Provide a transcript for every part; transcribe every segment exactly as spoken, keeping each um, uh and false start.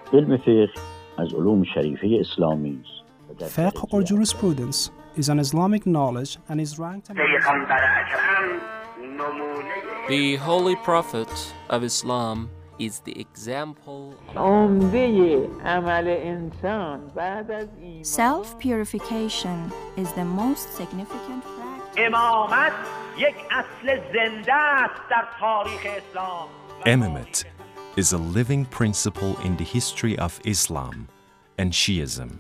علم فقه از علوم شریفه اسلامی است. Fiqh or jurisprudence is an Islamic knowledge and is ranked among The Holy Prophet of Islam is the example. Self-purification is the most significant practice. Imamate is a living principle in the history of Islam and Shiism.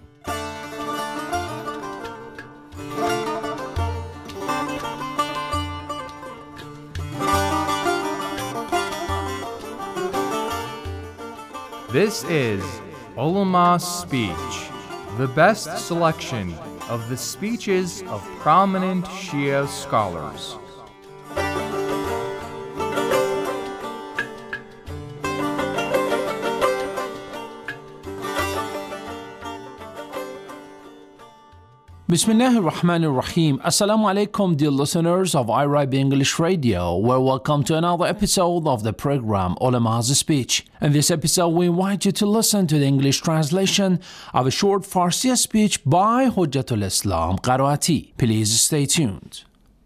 This is Ulama Speech, the best selection of the speeches of prominent Shia scholars. Bismillah ar-Rahman ar-Rahim. Assalamu alaikum, dear listeners of I R I B English Radio. Well, welcome to another episode of the program Ulama's Speech. In this episode, we invite you to listen to the English translation of a short Farsi speech by Hujjatul Islam Qaraati. Please stay tuned.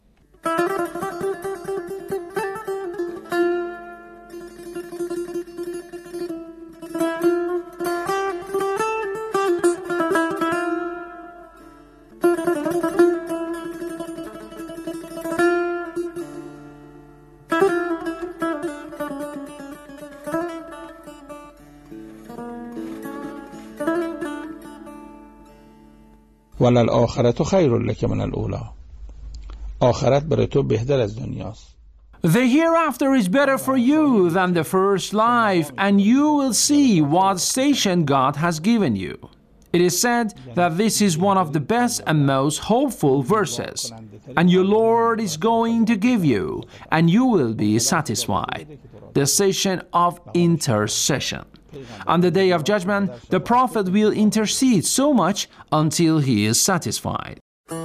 وللآخرة خیر لک من الاولی. آخرت برای تو بهتر از دنیاست. The hereafter is better for you than the first life, and you will see what station God has given you. It is said that this is one of the best and most hopeful verses, and your Lord is going to give you, and you will be satisfied. The station of intercession. On the day of judgment, the Prophet will intercede so much until he is satisfied.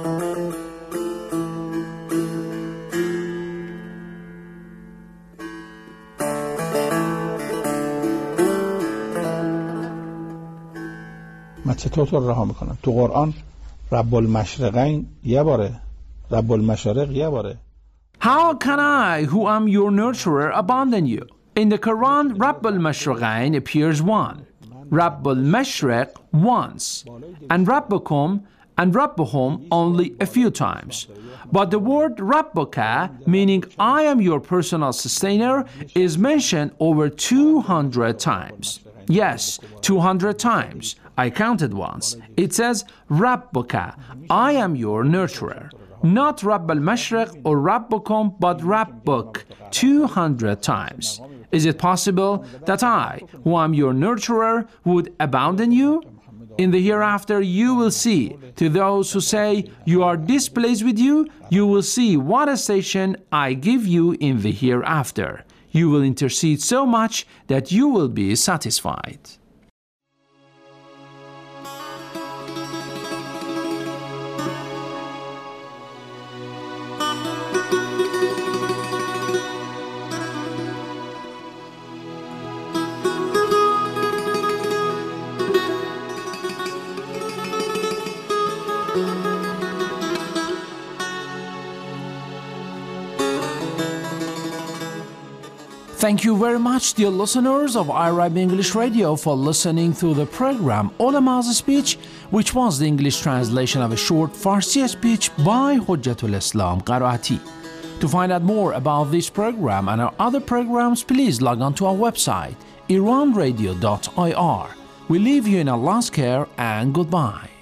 من چطور تو رها میکنم؟ تو قرآن رب المشرقین یه باره، رب المشارق یه باره. How can I, who am your nurturer, abandon you? In the Quran, Rabb al-Mashriqain appears one, Rabb al-Mashriq once, and Rabbukum and Rabbuhum only a few times. But the word Rabbuka, meaning I am your personal sustainer, is mentioned over two hundred times. Yes, two hundred times. I counted once. It says Rabbuka, I am your nurturer. Not Rabb al-Mashriq or Rabbukum, but Rabbuk, two hundred times. Is it possible that I, who am your nurturer, would abandon you? In the hereafter you will see, to those who say you are displeased with you, you will see what a station I give you in the hereafter. You will intercede so much that you will be satisfied. Thank you very much, dear listeners of I R I B English Radio, for listening to the program Ulama's Speech, which was the English translation of a short Farsi speech by Hujjatul Islam Qaraati. To find out more about this program and our other programs, please log on to our website, iran radio dot I R. We leave you in Allah's care and goodbye.